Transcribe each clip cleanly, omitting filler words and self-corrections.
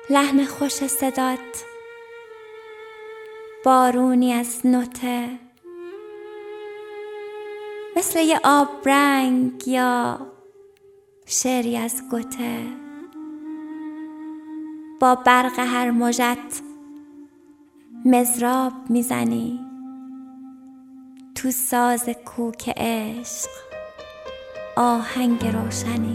لحن خوش صدات، بارونی از نوته، مثل یه آبرنگ یا شعری از گوته. با برق هر موجت مضراب میزنی، تو ساز کوک عشق آهنگ روشنی.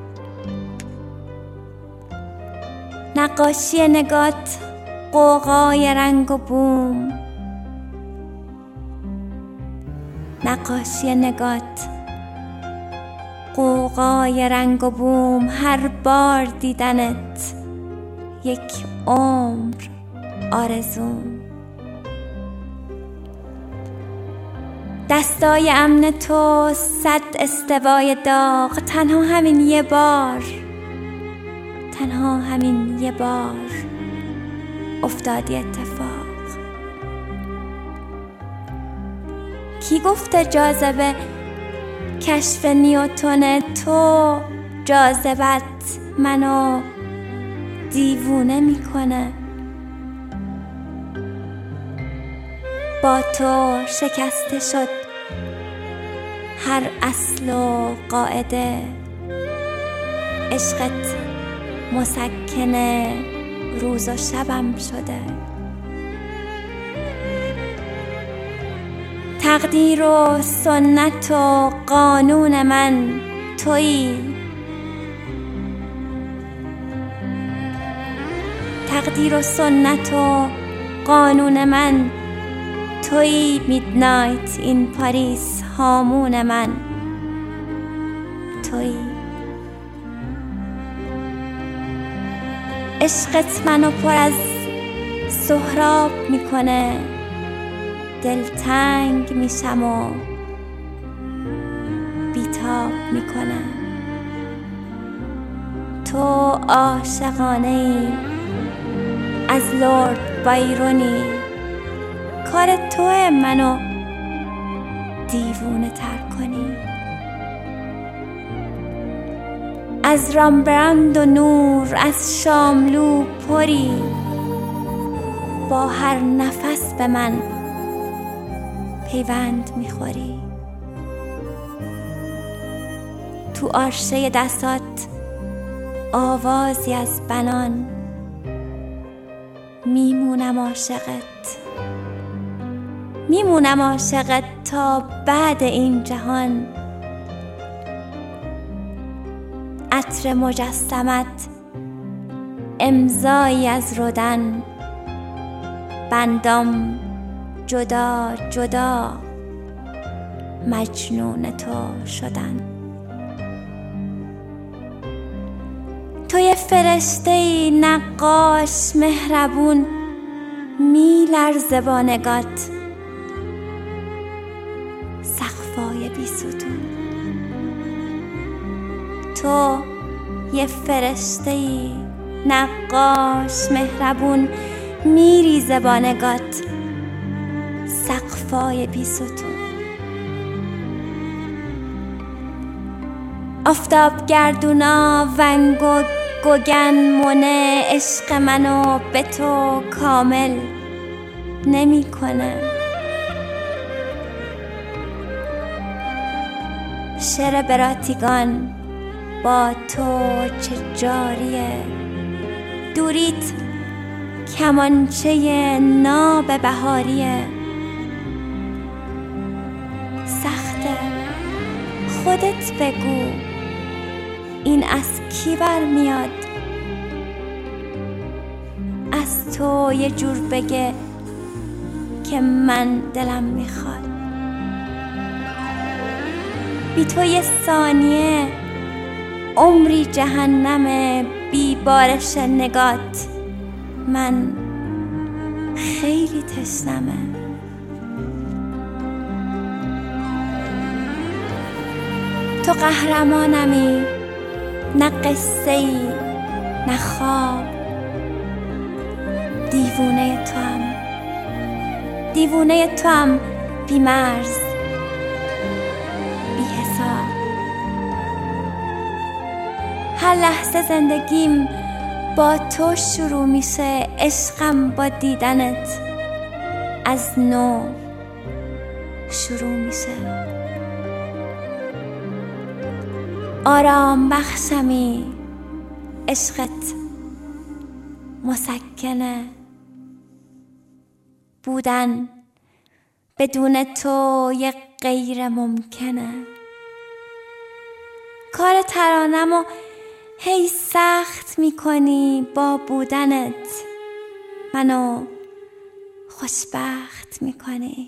نقاشی نگات غوغای رنگ و بوم، نقاشی نگات غوغای رنگ و بوم. هر بار دیدنت یک عمر آرزوم. دستای امن تو 100 استوای داغ، تنها همین یه بار، تنها همین یه بار افتادی اتفاق. کی گفته جاذبه کشف نیوتن؟ تو جاذبت منو دیوونه میکنه. با تو شکسته شد هر اصل و قاعده، عشقت مسکن روز و شبم شده. تقدیر و سنت و قانون من تویی، تقدیر و سنت و قانون من تویی. میدنایت این پاریس هامون من تویی. عشقت منو پر از سهراب میکنه، دلتنگ میشم و بیتاب میکنه. تو عاشقانه ای از لورد بایرونی، کار توه منو دیوونه تر کنی. از رامبرند و نور، از شاملو پری، با هر نفس به من پیوند میخوری. تو آرشه دستات آوازی از بنان، میمونم عاشقت، میمونم عاشقت تا بعد این جهان. عطر مجسمت امضایی از رودن، بندام جدا جدا مجنون تو شدن. تو یه فرشته‌ای نقاش مهربون، میلرزه با نگات سقفای بی ستون. تو یه فرشته‌ای نقاش مهربون، میریزه با نگات سقفای بی ستون. آفتاب گردونا ونگ و گوگن مونه، عشق منو به تو کامل نمی کنه. شعر براتیگان با تو چه جاریه، دوریت کمانچه ناب بهاریه. سخته خودت بگو این از کی برمیاد؟ از تو یه جور بگه که من دلم میخواد. بی تو یه ثانیه عمری جهنمه، بی بارش نگات من خیلی تشنمه. تو قهرمانمی، نه قصه‌ای نه خواب. دیوونه توام، دیوونه توام، بی مرز بی حساب. هر لحظه زندگیم با تو شروع میشه عشقم، با دیدنت از نو شروع میشه. آرام بخشمی عشقت مسکنه، بودن بدون تو یه غیر ممکنه. کار ترانمو هی سخت میکنی، با بودنت منو خوشبخت میکنی.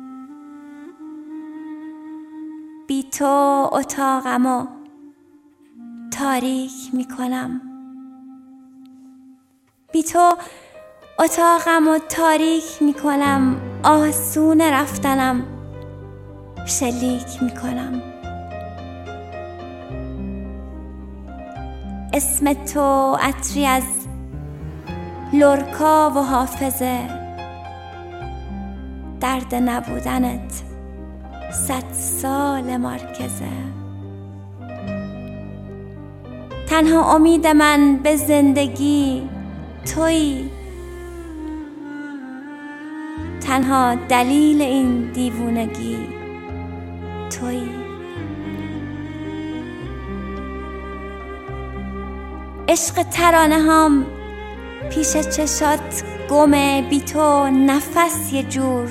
بی تو اتاقمو تاریک میکنم، بی تو اتاقمو تاریک میکنم. آسون رفتنم شلیک میکنم. اسم تو عطری از لرکا و حافظه، درد نبودنت 100 سال مرکزه. تنها امید من به زندگی تویی، تنها دلیل این دیوونگی تویی. عشق ترانه هام پیش چشات گمه، بی تو نفس یه جور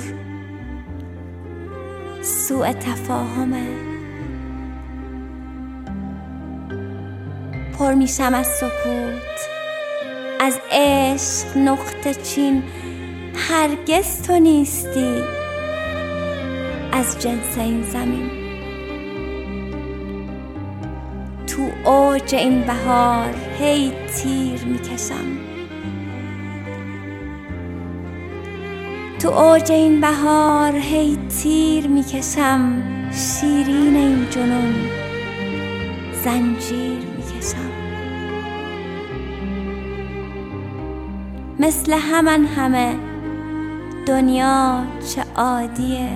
سوء تفاهمه. پر میشم از سکوت، از عشق نقطه چین. هرگز تو نیستی از جنس این زمین. تو اوج این بهار هی تیر میکشم، تو اوج این بهار هی تیر میکشم. شیرین این جنون زنجیر میکشم. مثل همه دنیا چه عادیه،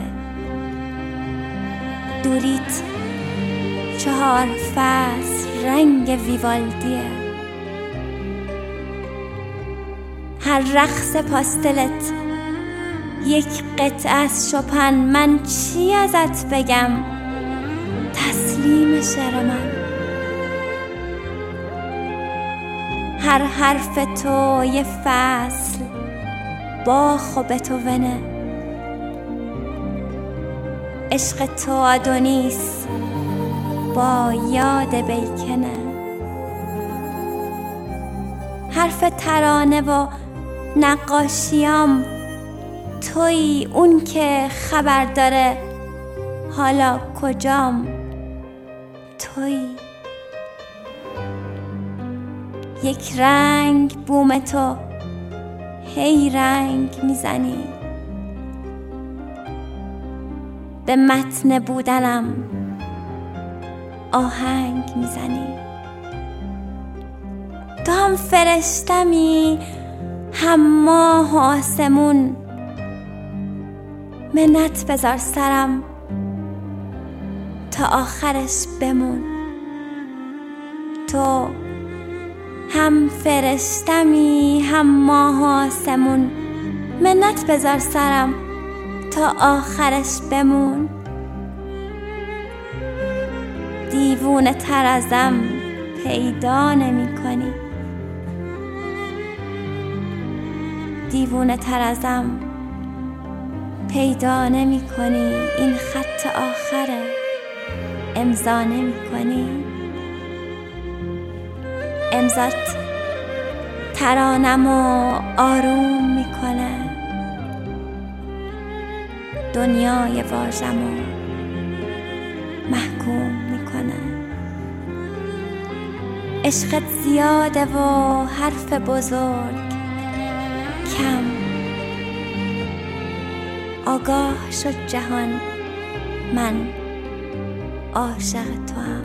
دوریت 4 فصل رنگ ویوالدیه. هر رقص پاستلت یک قطعه از شوپن. من چی ازت بگم تسلیم شعر من. هر حرف تو یه فصل باخ و بتوونه. عشق تو آدونیس با یاد بیکنه. حرف ترانه و نقاشیام تویی، اون که خبر داره حالا کجام تویی. یک رنگ بوم تو هی رنگ میزنی، به متن بودنم آهنگ میزنی. تو هم فرشتمی هم ماه و آسمون. منت بذار سرم تا آخرش بمون. تو هم فرشتمی هم ماه و آسمون. منت بذار سرم تا آخرش بمون. دیوونه تر ازم پیدا نمی کنی، دیوونه تر ازم پیدا نمی کنی. این خط آخره امضا نمی کنی. امضات ترانمو آروم میکنه، دنیای واژمو محکوم میکنه. عشقت زیاده و حرف بزرگ کم. آگاه شد جهان من عاشق توام.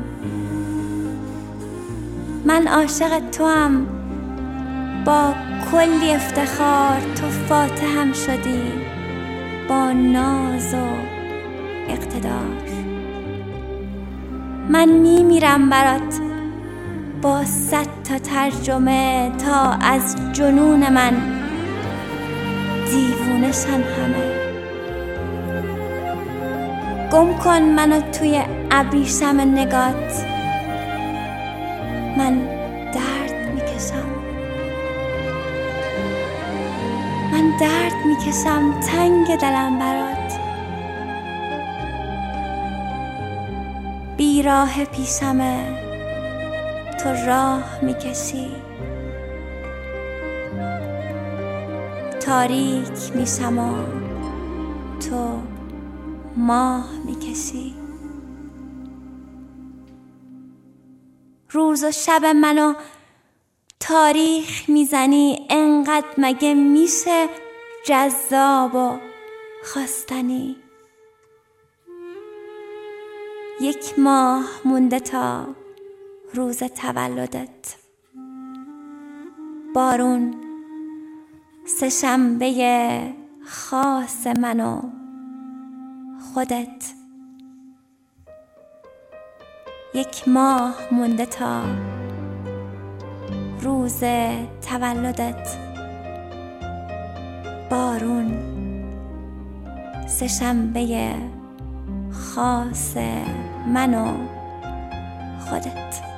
من عاشق توام با کلی افتخار. تو فاتحم شدی با ناز و اقتدار. من میمیرم برات با 100 تا ترجمه تا از جنون من دیوونه شن همه. گم کن منو توی ابریشم نگات، من درد میکشم، من درد میکشم تنگ دلم برات. بیراه پیشمه تو راه میکشی، تاریک میشم و تو ماه میکشی. روز و شب منو تاریخ میزنی، انقدر مگه میشه جذاب و خواستنی. 1 ماه مونده تا روز تولدت، بارون 3 شنبه خاص من و خودت. 1 ماه مونده تا روز تولدت، بارون 3 شنبه خاص من و خودت.